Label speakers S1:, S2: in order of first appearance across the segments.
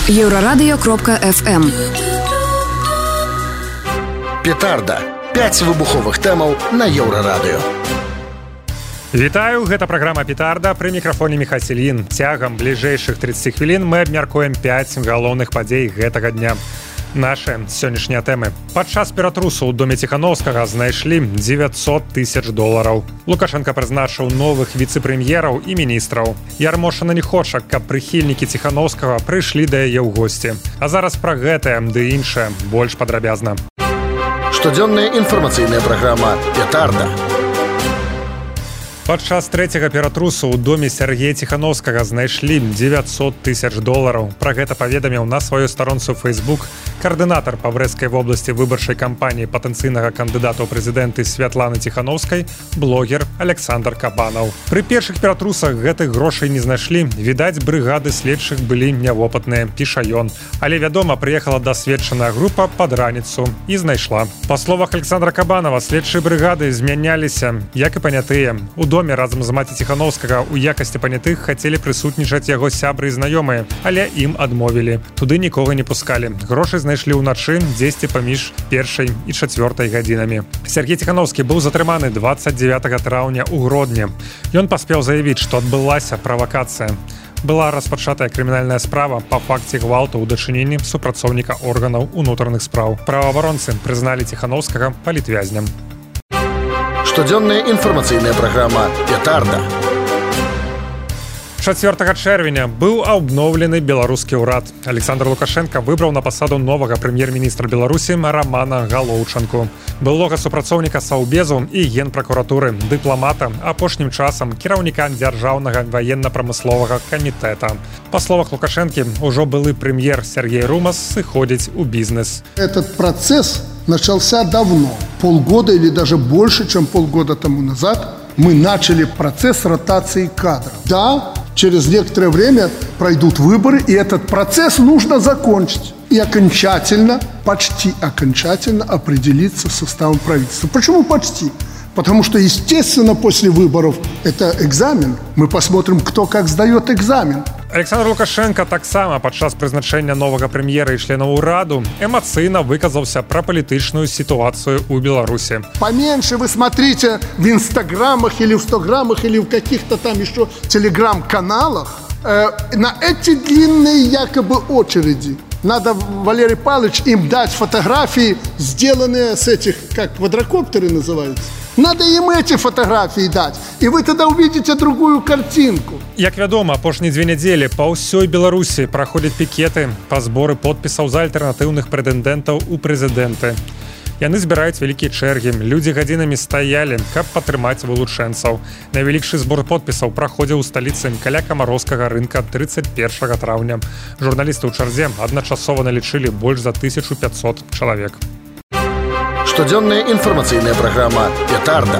S1: Еўрарадыё.FM.
S2: Петарда. 5 выбуховых тэмаў на Еўрарадыё.
S3: Вітаю, гэта праграма «Петарда», пры мікрафоне Міхась Ільін. Цягам бліжэйшых 30 хвілін мы абмяркуем 5 галоўных падзей гэтага дня. Нашы сённяшнія тэмы. Падчас ператрусу ў доме Ціхановскага знайшлі $900 000. Лукашенко прызначыў новых віцэ-прэм'ераў і міністраў. Ярмошына не хоча, каб прыхільнікі Ціхановскага прыйшлі да яе ў госці. А зараз пра гэтае ды іншае больш падрабязна.
S2: Штодзённая інфармацыйная праграма «Петарда».
S3: Падчас трэцяга ператрусу ў доме Сергея Ціхановскага знайшлі $900 000. Пра гэта паведаміў на сваёй старонцы ў Facebook каардынатар па Брэсцкай вобласці выбарчай кампаніі патэнцыйнага кандыдата ў прэзідэнты Святланы Ціхановскай, блогер Александр Кабанаў. Пры першых ператрусах гэтых грошай не знайшлі. Відаць, брыгады следчых былі нявопытныя, піша ён. Але, вядома, прыехала дасведчаная група пад раніцу і знайшла. Па словах Александра Кабанава, следчыя брыгады змяняліся, як і панятыя. У доме разам з маці Ціхановскага ў якасці панятых хацелі прысутнічаць яго сябры і знаёмыя, але ім адмовілі. Туды нікога не пускалі. Грошы знайшлі ўначы дзесьці паміж 1 і 4 гадзінамі. Сергей Ціхановскі быў затрыманы 29 траўня ў Гродні. Ён паспеў заявіць, што адбылася правакацыя. Была распачатая крымінальная справа па факце гвалту ў дачыненні супрацоўніка органаў унутраных спраў. Праваабаронцы прызналі Ціхановскага палітвязням.
S2: Штодзённая інфармацыйная праграма «Петарда».
S3: 4 чэрвеня быў абноўлены беларускі ўрад. Александр Лукашенко выбраў на пасаду новага прэм'ер-міністра Беларусі Романа Галоўчанку. Былога супрацоўніка Саўбезу і генпракуратуры, дыпламата, апошнім часам кіраўніка дзяржаўнага ваенна-прамысловага камітэта. Па словах Лукашэнкі, ужо былы прэм'ер Сергей Румас сыходзіць у бізнес.
S4: Этот процесс начался давно, полгода или даже больше, чем полгода тому назад. Мы начали процесс ротации кадров. Да, через некоторое время пройдут выборы, и этот процесс нужно закончить. И окончательно, почти окончательно определиться с составом правительства. Почему почти? Потому что, естественно, после выборов это экзамен. Мы посмотрим, кто как сдает экзамен.
S3: Александр Лукашенко таксама падчас прызначэння новага прэм'ера і членаў ураду эмацыйна выказаўся пра палітычную сітуацыю ў Беларусі.
S4: Поменьше вы смотрите в инстаграмах или в 100 граммах или в каких-то там еще телеграм-каналах на эти длинные якобы очереди. Надо, Валерий Павлович, им дать фотографии, сделанные с этих, как квадрокоптеры называются. Надо им эти фотографии дать, и вы тогда увидите другую картинку.
S3: Як вядома, апошнія 2 нядзелі па ўсёй Беларусі праходзяць пікеты па зборы подпісаў за альтэрнатыўных прэтэндэнтаў у прэзідэнты. Яны збіраюць вялікія чэргі. Людзі гадзінамі стаялі, каб падтрымаць вылучэнцаў. Найвялікшы збор подпісаў праходзіў у сталіцы каля камарскага рынка 31 траўня. Журналісты ў чарзе адначасова налічылі больш за 1500 чалавек.
S2: Штодзённая інфармацыйная праграма «Петарда».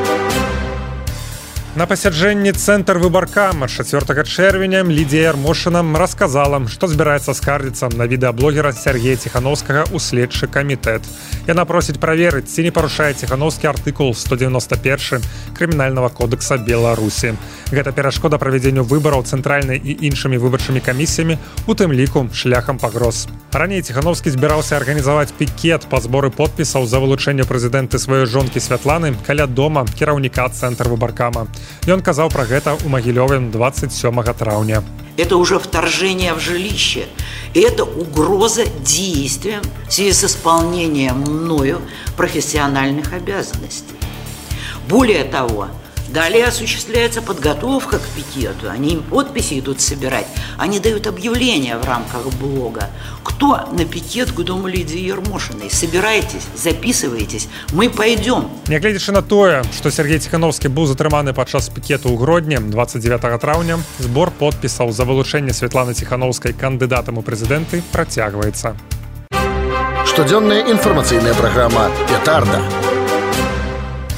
S3: На пасяджэнні цэнтр выбаркама 4 чэрвеня Лідія Ярмошына расказала, што збіраецца скардзіцца на відэаблогера Сергея Ціхановскага ў следчы камітэт. Яна просіць праверыць, ці не парушае Ціхановскі артыкул 191 крымінальнага кодекса Беларусі. Гэта перашкода правядзенню выбараў цэнтральнай і іншымі выбарчымі камісіямі, у тым ліку шляхам пагроз. Раней Ціхановскі збіраўся арганізаваць пікет па зборы подпісаў за вылучэнне прэзідэнты сваёй жонкі Святланы каля дома кіраўніка цэнтр выбаркама. Ён казаў пра гэта ў Магілёве 27 траўня.
S5: Это уже вторжение в жилище. И это угроза действиям в связи с исполнением мною профессиональных обязанностей. Более того, далее осуществляется подготовка к пикету. Они им подписи идут собирать. Они дают объявления в рамках блога. Кто на пикет к дому Лидии Ярмошиной? Собирайтесь, записывайтесь, мы пойдем.
S3: Нягледзячы на тое, што Сергей Ціхановскі быў затрыманы падчас пікету ў Гродні 29 траўня, збор подпісаў за вылучэнне Святланы Ціхановскай кандыдатам у прэзідэнты працягваецца.
S2: Штодзённая інфармацыйная праграма «Петарда».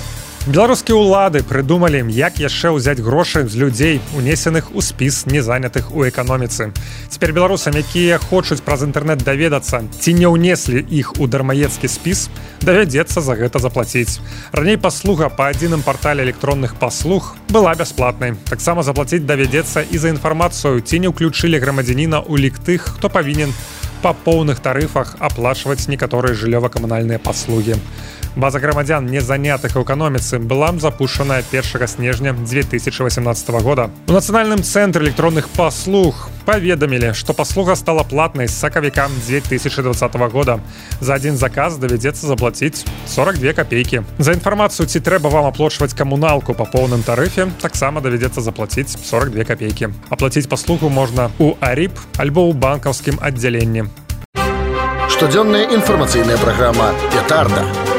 S3: Беларускія ўлады прыдумалі, як яшчэ ўзяць грошы з людзей, унесеных у спіс незанятых у эканоміцы. Цяпер беларусам, якія хочуць праз інтэрнэт даведацца, ці не ўнеслі іх у дармаедскі спіс, давядзецца за гэта заплаціць. Раней паслуга па адзіным партале электронных паслуг была бясплатнай. Таксама заплаціць давядзецца і за інфармацыю, ці не ўключылі грамадзяніна ў лік тых, хто павінен па поўных тарыфах аплачваць некаторыя жыллёва-камунальныя паслугі. База грамадзян, не занятых у эканоміцы, была запущена 1 снежня 2018 года. У Нацыянальным цэнтры электронных паслуг паведамілі, што паслуга стала платнай з сакавіка 2020 года. За адзін заказ давядзецца заплаціць 42 копейкі. За інфармацыю, ці трэба вам аплачваць камуналку па поўным тарыфе, таксама давядзецца заплаціць 42 копейкі. Аплаціць паслугу можна ў АРИП альбо ў банкаўскім аддзяленні.
S2: Штодзённая інфармацыйная праграма «Петарда».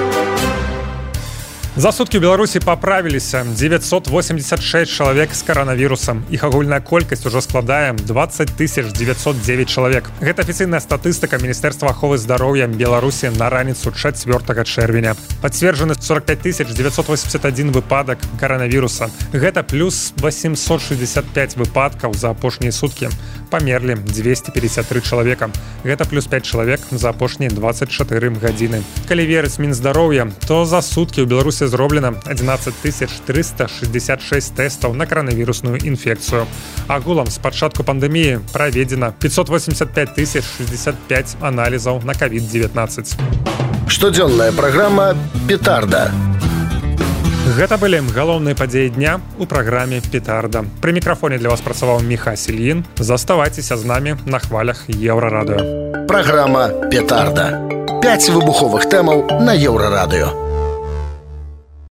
S3: За суткі ў Беларусі паправіліся 986 чалавек з каранавірусам. Іх агульная колькасць ужо складае 20 909 чалавек. Гэта афіцыйная статыстыка Міністэрства аховы здароўя Беларусі на раніцу 4 чэрвеня. Пацверджаны 45 981 выпадак каранавіруса. Гэта плюс 865 выпадкаў за апошнія суткі. Памерлі 253 чалавека. Гэта плюс 5 чалавек за апошнія 24 гадзіны. Калі верыць Мінздароўя, то за суткі ў Беларусі зроблена 11 366 тэстаў на каранавірусную інфекцыю. Агулам з пачатку пандэміі праведзена 585 065 аналізаў на COVID-19.
S2: Штодзённая праграма «Петарда».
S3: Гэта былі галоўныя падзеі дня ў праграме «Петарда». Пры мікрафоне для вас працаваў Міха Сільін. Заставайцеся з намі на хвалях Еўрарадыё.
S2: Праграма «Петарда». 5 выбуховых тэмаў на Еўрарадыё.